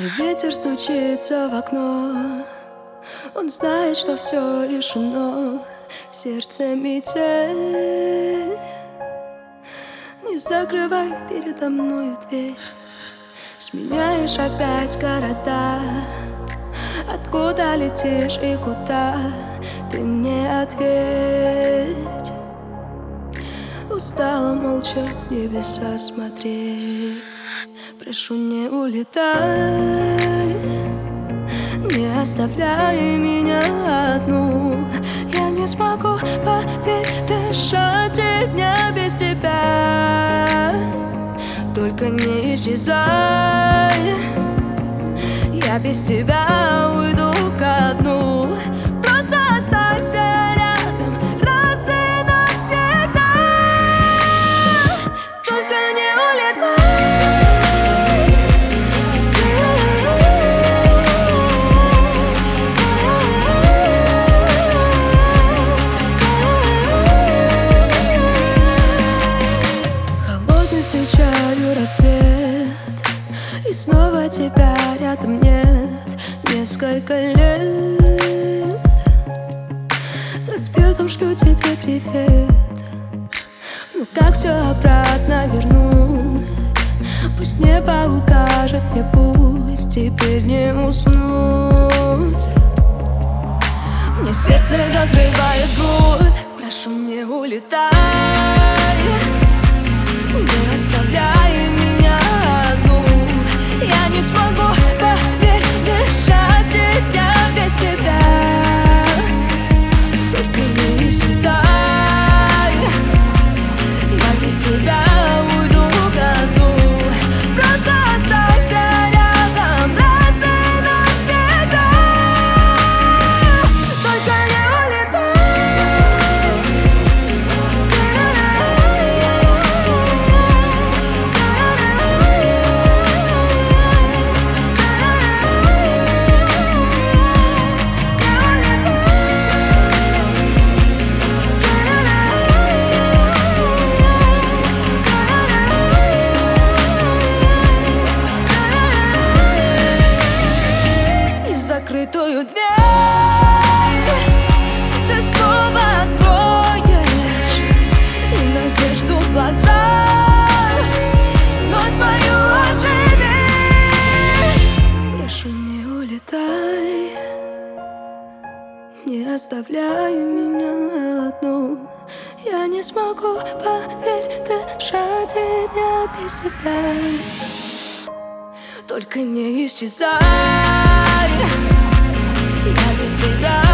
ветер стучится в окно, он знает, что все решено, в сердце метель. Не закрывай передо мною дверь, сменяешь опять города. Откуда летишь и куда, ты мне ответь. Устала молча в небеса смотреть. Прошу, не улетай, не оставляй меня одну. Я не смогу, поверь, дышать и дня без тебя. Только не исчезай, я без тебя уйду ко дну. Просто останься рядом раз и навсегда. Только не улетай. Холодный встречаю рассвет, и снова тебя рядом нет. Несколько лет с рассветом шлю тебе привет. Ну как все обратно вернуть? Пусть небо укажет мне путь, теперь не уснуть. Мне сердце разрывает грудь. Прошу, не улетай, не оставляй меня одну. Я не смогу, поверь, дышать и дня без тебя. Только не исчезай, я без тебя уйду ко дну. Просто останься рядом раз и навсегда. Только не улетай. Закрытую дверь ты снова откроешь, и надежду в глазах вновь мою оживишь. Прошу, не улетай, не оставляй меня одну. Я не смогу, поверь, дышать и дня без тебя. Только не исчезай, я без тебя.